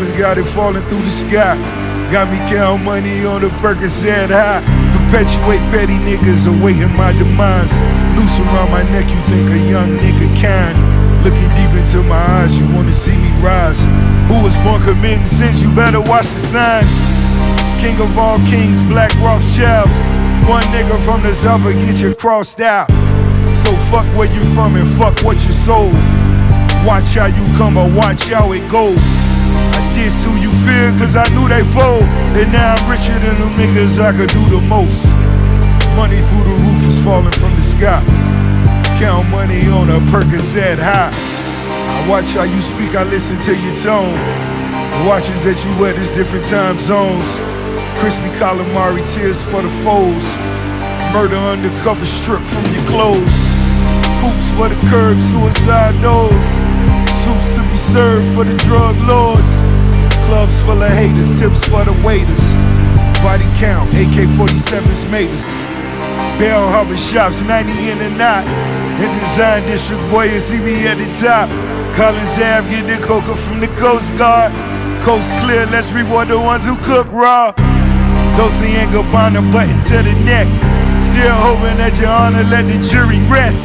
and got it falling through the sky. Got me counting money on the Percocet high. Perpetuate petty niggas awaiting my demise. Noose around my neck, you think a young nigga kind. Looking deep into my eyes, you wanna see me rise. Who was born committing sins, you better watch the signs. King of all kings, Black Rothschilds. One nigga from the south will get you crossed out. So fuck where you from and fuck what you sold. Watch how you come or watch how it go. I diss who you fear cause I knew they fold. And now I'm richer than them niggas, I could do the most. Money through the roof is falling from the sky. Count money on a Percocet high. I watch how you speak, I listen to your tone. The watches that you wear, there's different time zones. Crispy calamari, tears for the foes. Murder undercover, stripped from your clothes. Coops for the curb, suicide doors. Suits to be served for the drug lords. Clubs full of haters, tips for the waiters. Body count, AK-47s made us. Bell Harbor shops, 90 in the knot. In Design District, boy, you see me at the top. Collins Ave, get the coca from the Coast Guard. Coast clear, let's reward the ones who cook raw. Dolce & Gabbana, button to the neck. Still hoping that your honor let the jury rest.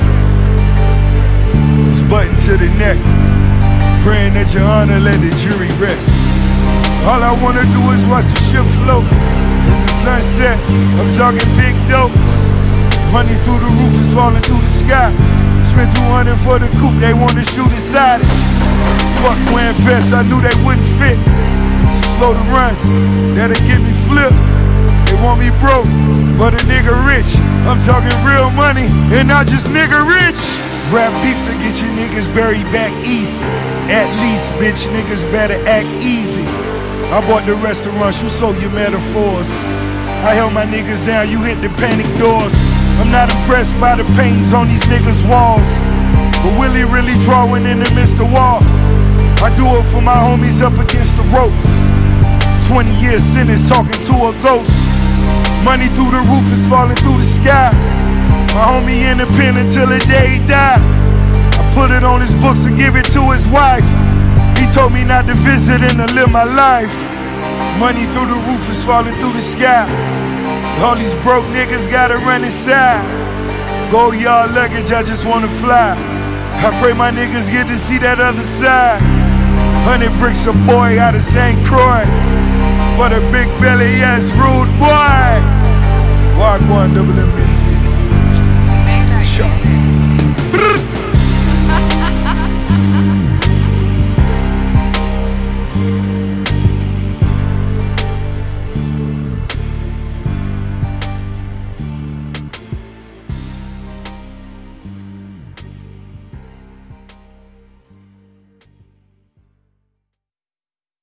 It's button to the neck. Praying that your honor let the jury rest. All I wanna do is watch the ship float. It's the sunset, I'm talking big dope. Money through the roof is falling through the sky. Spent 200 for the coupe, they wanna shoot inside it. Fuck wearing vests, I knew they wouldn't fit. Too slow to run, that'll get me flipped. They want me broke, but a nigga rich. I'm talking real money, and not just nigga rich. Rap beefs will get you niggas buried back east. At least, bitch, niggas better act easy. I bought the restaurants, you sold your metaphors. I held my niggas down, you hit the panic doors. I'm not impressed by the paintings on these niggas' walls, but Willie really drawing in the midst of war. I do it for my homies up against the ropes. 20 years sentence talking to a ghost. Money through the roof is falling through the sky. My homie in the pen until the day he died. I put it on his books to give it to his wife. He told me not to visit and to live my life. Money through the roof is falling through the sky. All these broke niggas gotta run inside. Go yard luggage, I just wanna fly. I pray my niggas get to see that other side. 100 bricks a boy out of St. Croix. For the big belly ass rude boy. Wagwan double M.